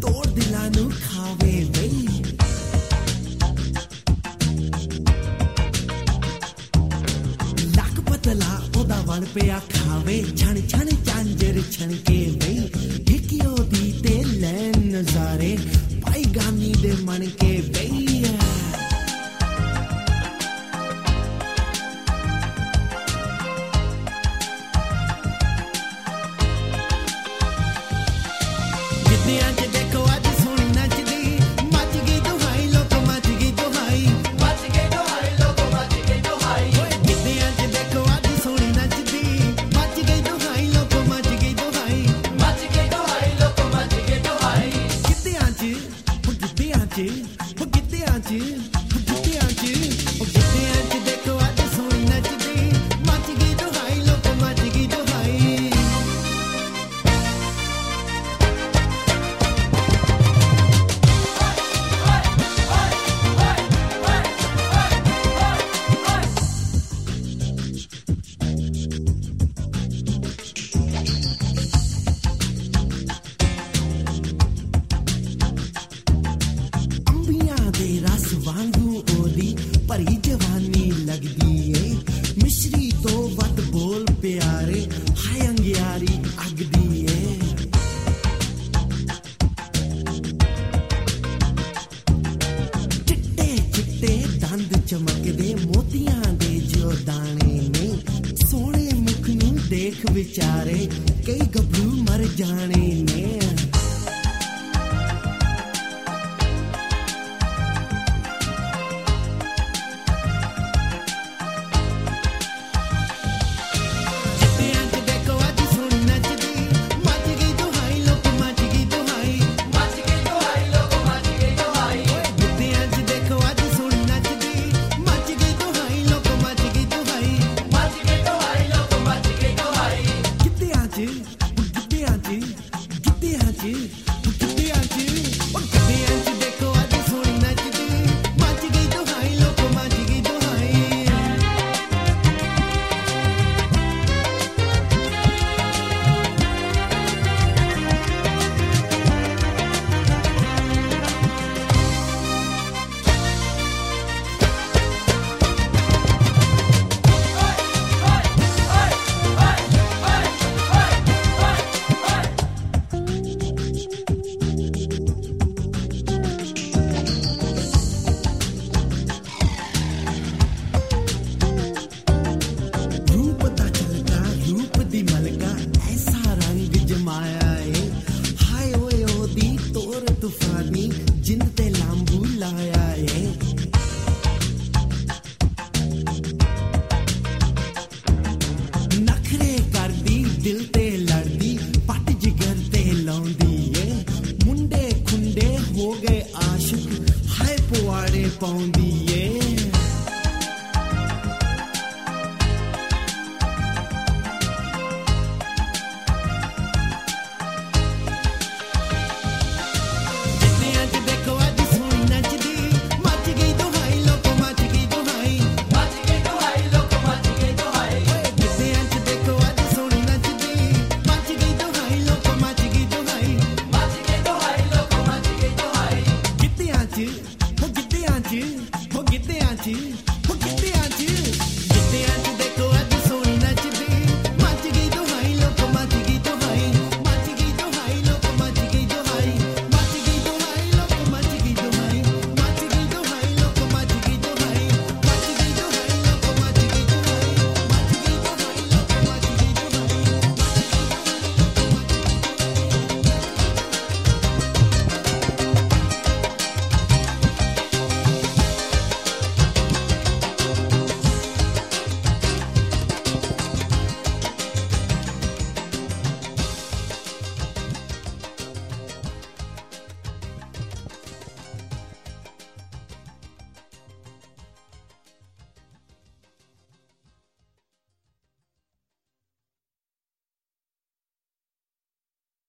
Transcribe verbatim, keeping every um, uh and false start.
ਤੋੜ ਦਿਲਾਂ ਨੂੰ ਖਾਵੇ ਬਈ ਲੱਕ ਪਤਲਾ ਉਹਦਾ ਵਣ ਪਿਆ ਖਾਵੇ ਛਣ ਛਣ ਚਾਂਜਰ ਛਣਕੇ ਬਈ ਠਿਕਿਓ ਦੀ ਤੇ ਲੈ ਨਜ਼ਾਰੇ ਪਾਈ ਗਾਮੀ ਦੇ ਮਣ ਕੇ ਬਈ ਵਾਂਗੂ ਉਹਦੀ ਭਰੀ ਜਵਾਨੀ ਲੱਗਦੀ ਏ ਮਿਸ਼ਰੀ ਤੋਂ ਵੱਧ ਬੋਲ ਪਿਆਰੇ ਹਾਏ ਅੰਗਿਆਰੀ ਅੱਗਦੀ ਏ ਚਿੱਟੇ ਚਿੱਟੇ ਦੰਦ ਚਮਕਦੇ ਮੋਤੀਆਂ ਦੇ ਜੋ ਦਾਣੇ ਨੇ ਸੋਹਣੇ ਮੁਖ ਨੂੰ ਦੇਖ ਵਿਚਾਰੇ ਕਈ ਗੱਭਰੂ ਮਰ ਜਾਣੇ ਨੇ ਜਿੰਦ ਤੇ ਲਾਂਬੂ ਲਾਇਆ ਏ ਨਖਰੇ ਕਰਦੀ ਦਿਲ ਤੇ ਲੜਦੀ ਪੱਟ ਜਿਗਰ ਤੇ ਲਾਉਂਦੀ ਏ ਮੁੰਡੇ ਖੁੰਡੇ ਹੋ ਗਏ ਆਸ਼ਿਕ ਹਾਏ ਪਵਾੜੇ ਪਾਉਂਦੀ ਏ Oh, get the auntie.